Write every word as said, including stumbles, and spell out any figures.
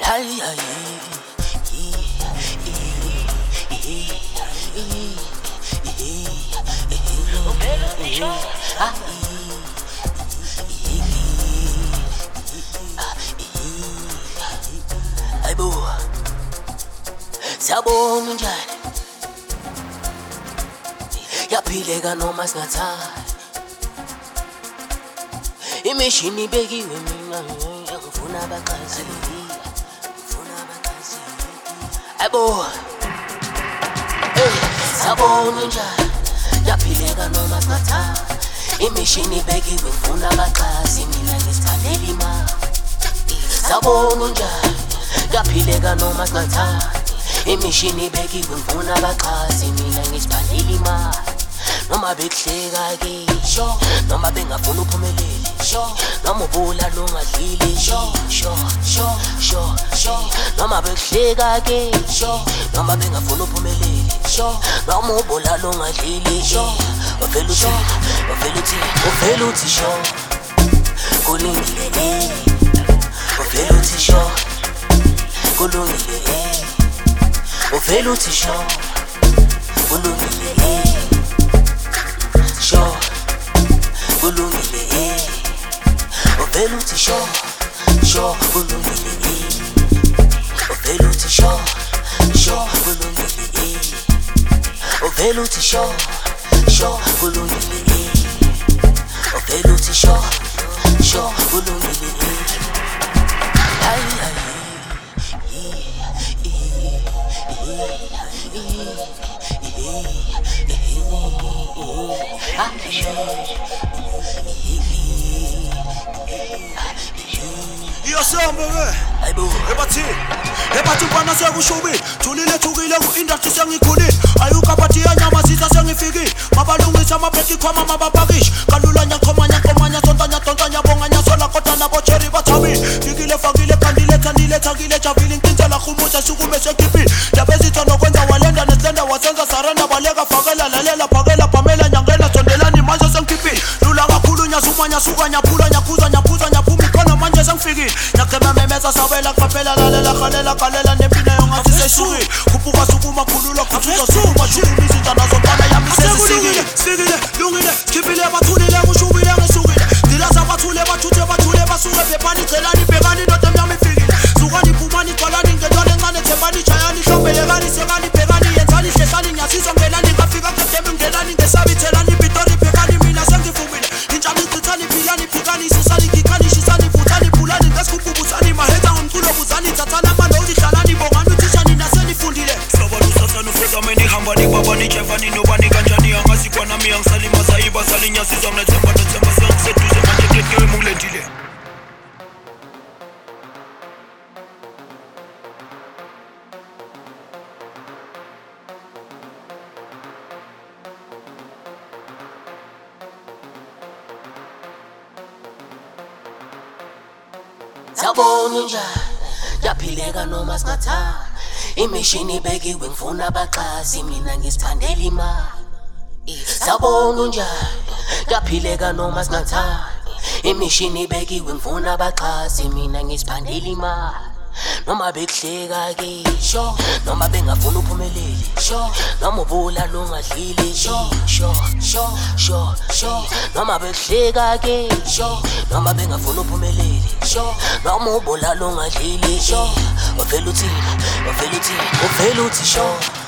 Ay, ay, ay bo, siyabonga njani yaphileka noma singathani imishini ibekiwe mina ngifuna abaqhazi ngifuna abaqhazi abo hey siyabonga njani yaphileka noma singathani imishini ibekiwe ngifuna abaqhazi mina ngisithandela imali siyabonga njani yaphileka noma singathani imishini ibekiwe ngifuna abaqhazi mina ngisibandile imali noma bekuhleka ke sho noma bengafuna uphumelele sho noma ubula lungadlile sho sho sho sho sho noma bekuhleka ke sho noma bengafuna uphumelele sho noma ubula lungadlile sho wavela uthi wavela uthi wavela uthi sho kulungile wavela uthi sho kulungile wavela uthi sho kulungile sho kulungile wavela uthi sho sho kulungile wavela uthi sho sho kulungile wavela uthi sho sho kulungile wavela uthi sho sho kulungile ay ay Iyasamba-ke ebathi ebathi mfana sekushubile julile thukile ku-industry sengikhulile ayukabathi yanyamazisa sengifikile mabalungisa amabheki khwama mabapakishe kalula nyankhoma nyankhoma nyansonta nyansonta nyabonga nyasola kodwa nabocheri bathabile fikile fakile khandile thandile thakile javile inkinsela khumuza sukume sekipile yabezitha nokwenza walenda nesilenda wasenza sarenda baleka fakela lalela phakela phamela nyangena sondelani manje sengikhiphile lula kakhulu nyasuma nyasuka nyaphula nyakhuza nyaphuza nyaphuma ikhona manje sengifikile nyachema memeza sawela kuphela lalela khalela khalela nempina yongathi seshukile khuphuka sukuma khulula khuthuza sukuma shukuma izinja nazontana yami sesisikile sikile lungile khiphile bathulile kushubile ngisukile dilasa bathule bathuthe bathule basuke bebani celani bhekani notemnyama ifikile sukani phumani qalani ngedwane encane thembani chayani hlombelekani sekani bhekani yenzani hlehlani nyasizwa ngelani ngafika kedemi ngelani ngesabithelani bitori bhekani mina sengivumile injami chithani philani phikani susani gikhani shisani vuthani phulani ngesikhuphubusani mahetha ngomculo buzani thathana amaloli hlalani bongani uthishani nasenifundile sabalusasani ufezameni hambani babani chevani nobani kanjani angasikwa nami angisalimaza ibasali nyasizwa mnethemba nethemba sengiseduze manje kekewe mungilendile siyabonga njani yaphileka noma singathani imishini ibekiwe ngifuna abaqhazi mina ngisithandela imali siyabonga njani yaphileka noma singathani imishini ibekiwe ngifuna abaqhazi mina ngisibandela imali noma bekuhleka ke sho noma bengafuna uphumelele sho noma ubula lungadlile sho sho sho sho sho noma bekuhleka ke sho noma bengafuna uphumelele sho noma ubula lungadlile sho wavela uthi wavela uthi wavela uthi sho